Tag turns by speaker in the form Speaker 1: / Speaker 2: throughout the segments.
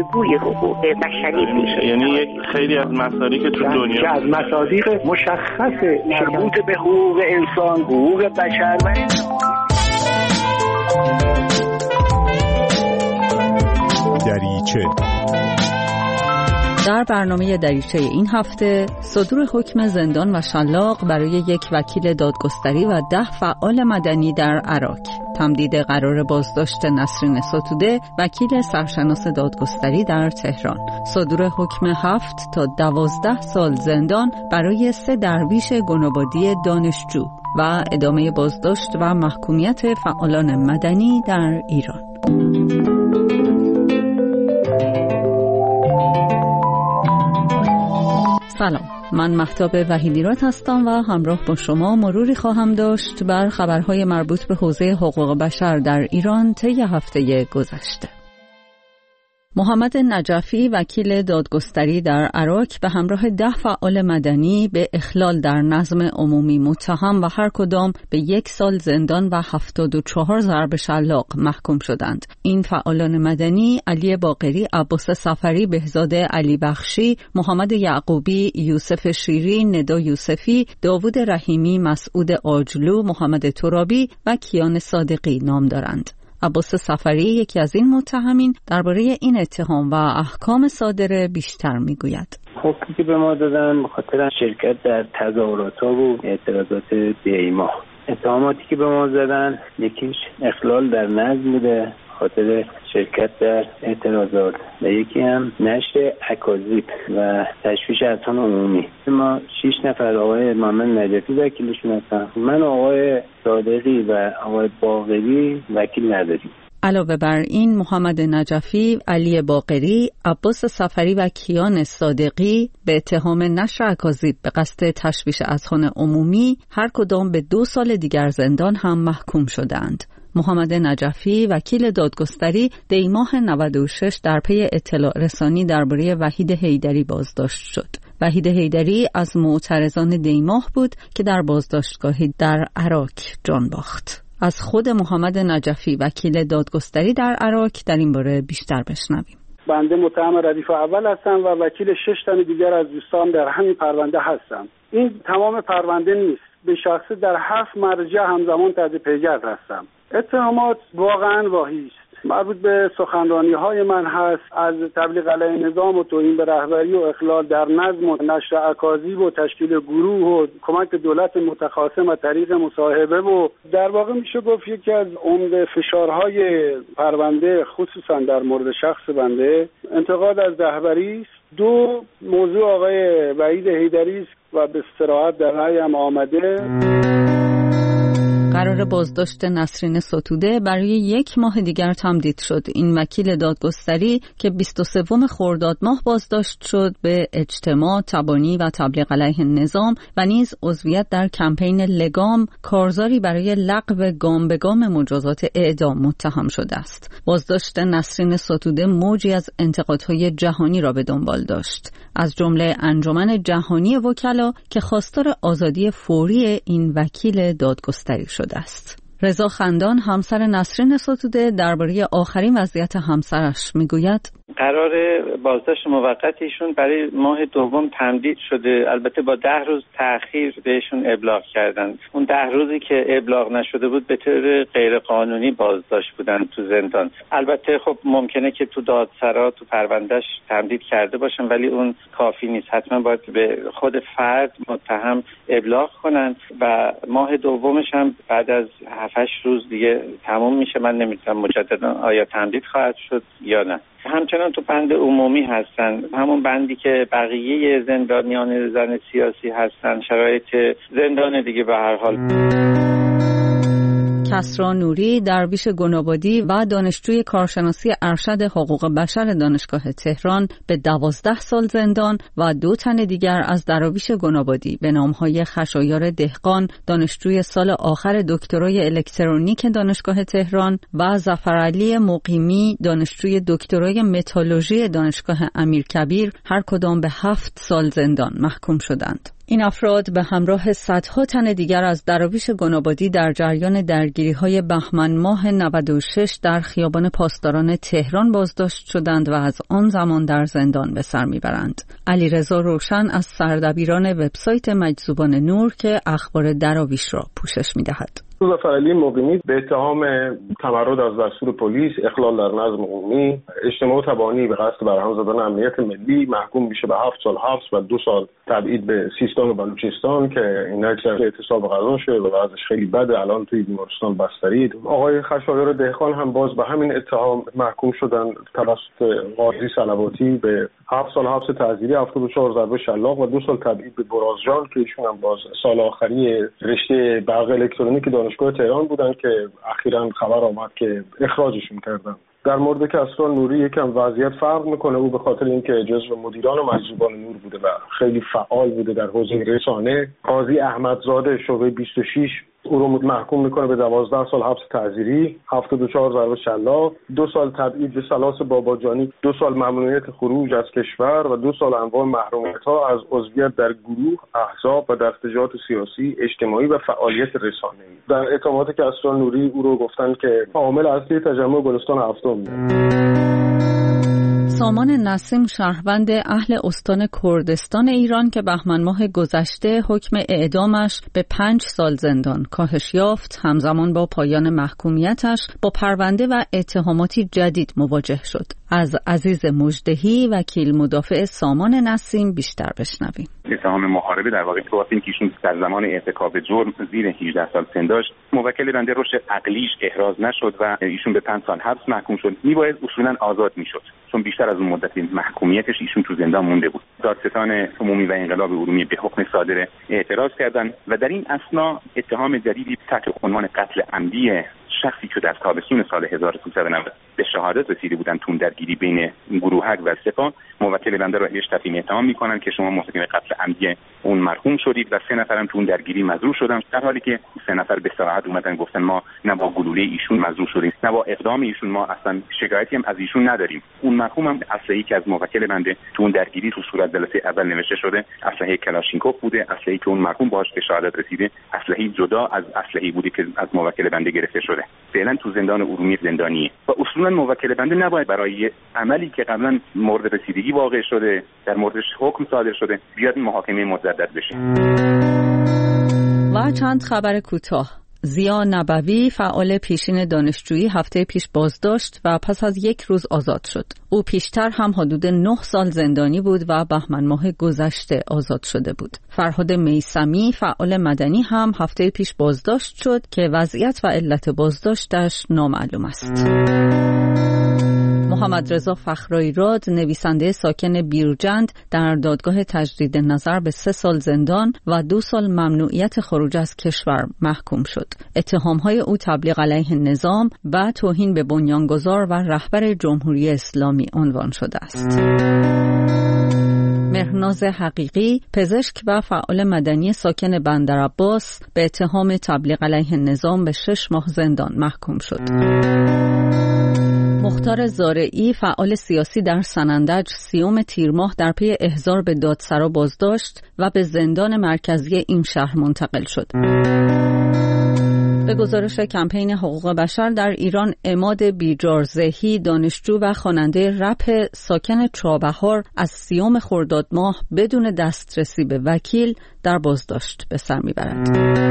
Speaker 1: بازگوی حقوق بشری میشه.
Speaker 2: یعنی یک خیلی از مصادیق تو دنیا
Speaker 3: که از مصادیق مشخص
Speaker 1: مربوط به حقوق انسان، حقوق بشر و
Speaker 4: دریچه.
Speaker 5: در برنامه دریچه این هفته صدور حکم زندان و شلاق برای یک وکیل دادگستری و 10 فعال مدنی در عراق، تمدید قرار بازداشت نسرین ستوده وکیل سرشناس دادگستری در تهران، صدور حکم 7 تا 12 سال زندان برای 3 درویش گنابادی دانشجو و ادامه بازداشت و محکومیت فعالان مدنی در ایران. سلام، من مهتاب وحیدیراد هستم و همراه با شما مروری خواهم داشت بر خبرهای مربوط به حوزه حقوق بشر در ایران طی هفته گذشته. محمد نجفی وکیل دادگستری در عراق به همراه 10 فعال مدنی به اخلال در نظم عمومی متهم و هر کدام به 1 سال زندان و 74 ضرب شلاق محکوم شدند. این فعالان مدنی علی باقری، عباس صفری، بهزاد علی بخشی، محمد یعقوبی، یوسف شیری، ندا یوسفی، داوود رحیمی، مسعود آجلو، محمد ترابی و کیان صادقی نام دارند. عباس صفری یکی از این متهمین درباره این اتهام و احکام صادره بیشتر میگوید.
Speaker 6: حکمی که به ما دادن به خاطر شرکت در تظاهرات و اعتراضات بی‌ایما. اتهاماتی که به ما زدن یکیش اخلال در نظم بوده خاطر شرکت در اعتراضات و یکی هم نشر اکاذیب و تشویش اذهان عمومی. ما 6 نفر آقای محمد نجفی وکیلشون هستن، من آقای صادقی و آقای باقری وکیل نداریم.
Speaker 5: علاوه بر این محمد نجفی، علی باقری، عباس صفری و کیان صادقی به اتهام نشر اکاذیب به قصد تشویش اذهان عمومی هر کدام به 2 سال دیگر زندان هم محکوم شدند. محمد نجفی وکیل دادگستری دی ماه 96 در پی اطلاع رسانی درباره وحید حیدری بازداشت شد. وحید حیدری از معترضان دی ماه بود که در بازداشتگاهی در عراق جان باخت. از خود محمد نجفی وکیل دادگستری در عراق در این باره بیشتر بشنویم.
Speaker 3: بنده متهم ردیف اول هستم و وکیل 6 تن دیگر از دوستان در همین پرونده هستم. این تمام پرونده نیست. به شخصه در 7 مرجع همزمان تحت پیگرد هستم. اتهامات واقعا واهی است. مربوط به سخنرانی‌های من هست، از تبلیغ علیه نظام و توهین به رهبری و اخلال در نظم و نشر اکاذیب و تشکیل گروه و کمک دولت متخاصم از طریق مصاحبه و در واقع میشه گفت یکی از عمده فشارهای پرونده خصوصا در مورد شخص بنده انتقاد از رهبری است. 2 موضوع آقای وحید حیدری است و به صراحت در رأی هم آمده.
Speaker 5: قرار بازداشت نسرین ستوده برای 1 ماه دیگر تمدید شد. این وکیل دادگستری که 23 خرداد ماه بازداشت شد به اجتماع، تبانی و تبلیغ علیه نظام و نیز عضویت در کمپین لگام، کارزاری برای لغو گام به گام مجازات اعدام متهم شده است. بازداشت نسرین ستوده موجی از انتقادهای جهانی را به دنبال داشت، از جمله انجمن جهانی وکلا که خواستار آزادی فوری این وکیل دادگستری شده است. رضا خندان همسر نسرین ستوده درباره آخرین وضعیت همسرش میگوید:
Speaker 7: قرار بازداشت موقت ایشون برای ماه دوم تمدید شده، البته با 10 روز تأخیر بهشون ابلاغ کردن. اون 10 روزی که ابلاغ نشده بود به طور غیر قانونی بازداشت بودن تو زندان. البته خب ممکنه که تو دادسرا تو پروندهش تمدید کرده باشن، ولی اون کافی نیست. حتما باید به خود فرد متهم ابلاغ کنن و ماه دومش هم بعد از 7-8 روز دیگه تموم میشه. من نمیدونم مجددا آیا تمدید خواهد شد یا نه. همچنان تو بند عمومی هستن، همون بندی که بقیه زندانیان زن سیاسی هستن، شرایط زندان دیگه به هر حال.
Speaker 5: کسری نوری درویش گنابادی و دانشجوی کارشناسی ارشد حقوق بشر دانشگاه تهران به 12 سال زندان و 2 تن دیگر از دراویش گنابادی به نامهای خشایار دهقان دانشجوی سال آخر دکترای الکترونیک دانشگاه تهران و ظفرعلی مقیمی دانشجوی دکترای متالورژی دانشگاه امیرکبیر هر کدام به 7 سال زندان محکوم شدند. این افراد به همراه صدها تن دیگر از دراویش گنابادی در جریان درگیری‌های بهمن ماه 96 در خیابان پاسداران تهران بازداشت شدند و از آن زمان در زندان به سر میبرند. علیرضا روشن از سردبیران وبسایت مجذوبان نور که اخبار دراویش را پوشش می‌دهد.
Speaker 8: ظفرعلی مقیمی به اتهام تمرد از دستور پلیس، اخلال در نظم عمومی، اجتماع تبانی به قصد برهم زدن امنیت ملی محکوم میشه به 7 سال حبس و 2 سال تبعید به سیستان و بلوچستان که اینا در اعتصاب غذا شده و وضعش خیلی بده، الان توی بیمارستان بسترید. آقای خشایار دهقان هم باز به همین اتهام محکوم شدن توسط قاضی صلواتی به 7 سال حبس تعزیری، 74 ضربه شلاق و 2 سال تبعید به برازجان که ایشون هم باز سال آخری رشته برق الکترونیک دانشگاه تهران بودن که اخیراً خبر آمد که اخراجشون کردن. در مورد کسران نوری یکم وضعیت فرق میکنه. او به خاطر اینکه جزو مدیران مجذوبان نور بوده و خیلی فعال بوده در حوزه رسانه، قاضی احمدزاده شعبه 26 او رو محکوم میکنه به 12 سال حبس تعزیری، 74 ضربه شلاق، 2 سال تبعید به سلاس باباجانی، 2 سال ممنوعیت خروج از کشور و 2 سال انواع محرومیت‌ها از عضویت در گروه، احزاب و دستجات سیاسی، اجتماعی و فعالیت رسانه‌ای. در اتهامات کسران نوری او رو گفتن که عامل اصلی تجمع گلستان هفتم.
Speaker 5: سامان نسیم شهروند اهل استان کردستان ایران که بهمن ماه گذشته حکم اعدامش به 5 سال زندان کاهش یافت، همزمان با پایان محکومیتش با پرونده و اتهاماتی جدید مواجه شد. از عزیز مژدهی وکیل مدافع سامان نسیم بیشتر بشنویم.
Speaker 9: اتهام محاربه در واقع تو این که ایشون در زمان ارتکاب جرم زیر 18 سال سن داشت، موکل بنده رشد عقلیش احراز نشد و ایشون به 5 سال حبس محکوم شد. میباید اصولا آزاد میشد چون بیشتر از اون مدت محکومیتش ایشون تو زندان مونده بود. دادستان عمومی و انقلاب ارومیه به حکم صادره اعتراض کردند و در این اثنا اتهام جدیدی تحت عنوان قتل عمدی شخصی که در تابستون سال 1390 به شهادت رسیده بودند تو درگیری بین گروهک و سپاه، موکل بنده را بهش تفهیم اتهام میکنن که شما مرتکب قتل عمدی اون مرحوم شدید و 3 نفرم تو اون درگیری مجروح شدن، در حالی که 3 نفر به صراحت اومدن گفتن ما نه با گلوله ایشون مجروح شدیم نه با اقدام ایشون، ما اصلا شکایتی هم از ایشون نداریم. اون مرحوم هم اسلحه‌ای که از موکل بنده تو اون درگیری تو صورت جلسه اول نوشته شده اسلحه کلاشینکوف بوده، اسلحه‌ای که اون مرحوم باهاش به شهادت رسیده اسلحه‌ای جدا از اسلحه‌ای بوده که از موکل بنده گرفته شده. فعلا تو زندان ارومیه زندانیه و اصولا موکل بنده نباید برای عملی که قبلا مورد رسیدگی واقع شده در موردش حکم صادر شده بیاد محاکمه مجدد بشه.
Speaker 5: و چند خبر کوتاه. ضیا نبوی فعال پیشین دانشجویی هفته پیش بازداشت و پس از 1 روز آزاد شد. او پیشتر هم حدود 9 سال زندانی بود و بهمن ماه گذشته آزاد شده بود. فرهاد میثمی فعال مدنی هم هفته پیش بازداشت شد که وضعیت و علت بازداشتش نامعلوم است. محمد رضا فخرایراد نویسنده ساکن بیرجند در دادگاه تجدید نظر به 3 سال زندان و 2 سال ممنوعیت خروج از کشور محکوم شد. اتهام‌های او تبلیغ علیه نظام و توهین به بنیانگذار و رهبر جمهوری اسلامی عنوان شده است. مهرناز حقیقی پزشک و فعال مدنی ساکن بندرعباس به اتهام تبلیغ علیه نظام به 6 ماه زندان محکوم شد. مختار زارعی فعال سیاسی در سنندج 30 تیر ماه در پی احضار به دادسرا بازداشت و به زندان مرکزی این شهر منتقل شد. به گزارش کمپین حقوق بشر در ایران، عماد بیجارزهی دانشجو و خواننده رپ ساکن چابهار از 30 خرداد ماه بدون دسترسی به وکیل در بازداشت به سر میبرد.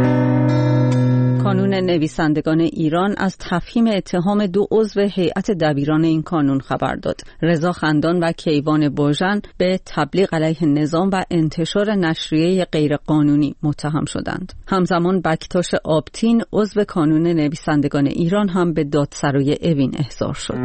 Speaker 5: کانون نویسندگان ایران از تفهیم اتهام 2 عضو هیئت دبیران این کانون خبر داد. رضا خندان و کیوان باژن به تبلیغ علیه نظام و انتشار نشریه غیرقانونی متهم شدند. همزمان بکتاش آبتین عضو کانون نویسندگان ایران هم به دادسرای اوین احضار شد.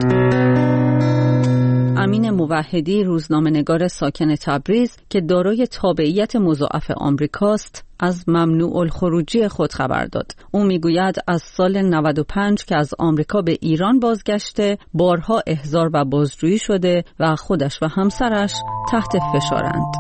Speaker 5: امین موحدی روزنامه‌نگار ساکن تبریز که دارای تابعیت مضاعف آمریکاست از ممنوع الخروجی خود خبر داد. او میگوید از سال 95 که از آمریکا به ایران بازگشته بارها احضار و بازجویی شده و خودش و همسرش تحت فشارند.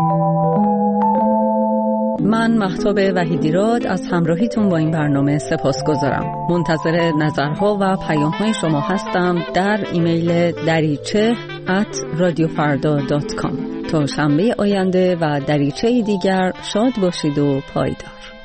Speaker 5: من مهتاب وحیدیراد از همراهیتون با این برنامه سپاسگزارم. منتظر نظرها و پیام‌های شما هستم در ایمیل dariche@radiofarda.com. تا شنبه آینده و دریچه دیگر شاد باشید و پایدار.